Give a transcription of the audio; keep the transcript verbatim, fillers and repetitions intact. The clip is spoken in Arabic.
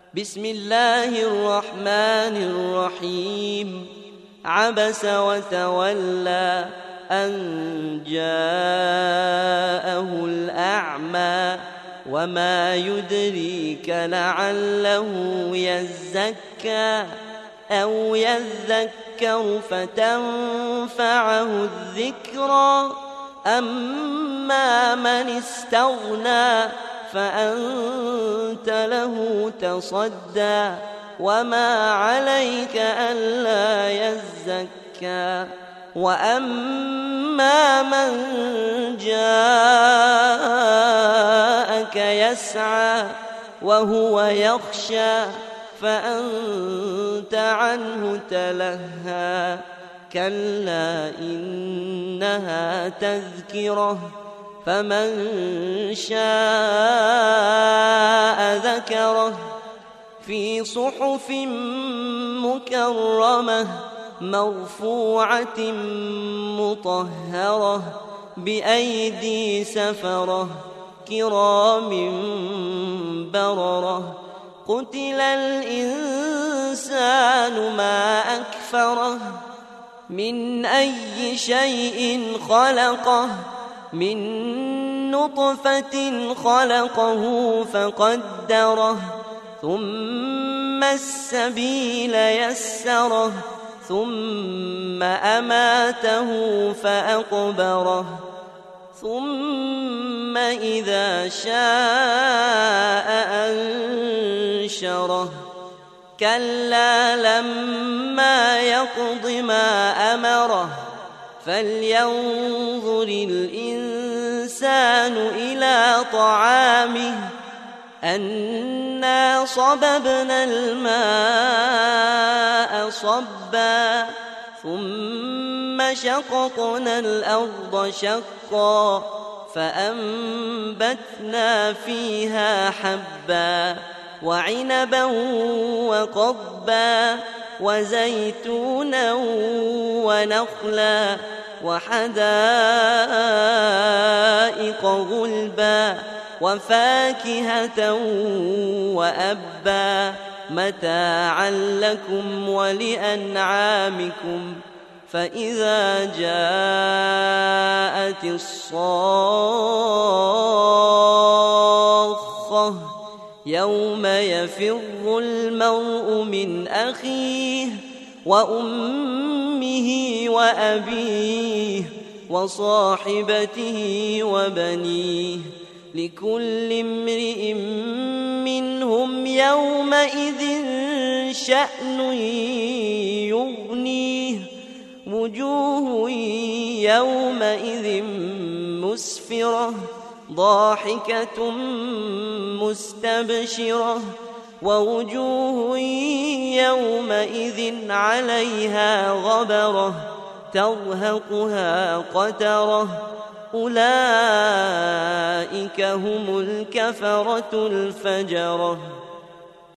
بسم الله الرحمن الرحيم عبس وتولى أن جاءه الأعمى وما يدريك لعله يزكى أو يذكر فتنفعه الذكرى أما من استغنى فأنت له تصدى وما عليك ألا يزكى وأما من جاءك يسعى وهو يخشى فأنت عنه تلهى كلا إنها تذكرة فمن شاء ذكره في صحف مكرمة مرفوعة مطهرة بأيدي سفرة كرام بررة قتل الإنسان ما أكفره من أي شيء خلقه من نطفة خلقه فقدره ثم السبيل يسره ثم أماته فأقبره ثم إذا شاء أنشره كلا لما يقض ما أمره فلينظر الإنسان إلى طعامه أنا صببنا الماء صبا ثم شققنا الأرض شقا فأنبتنا فيها حبا وعنبا وقضبا وزيتونا ونخلا وحدائق غلبا وفاكهة وأبا متاعا لكم ولأنعامكم فإذا جاءت الصاخة يوم يفر المرء من أخيه وأمه وأبيه وصاحبته وبنيه لكل امرئ منهم يومئذ شأن يغنيه وجوه يومئذ مسفرة ضاحكة مستبشرة ووجوه يومئذ عليها غبرة ترهقها قترة أولئك هم الكفرة الفجرة.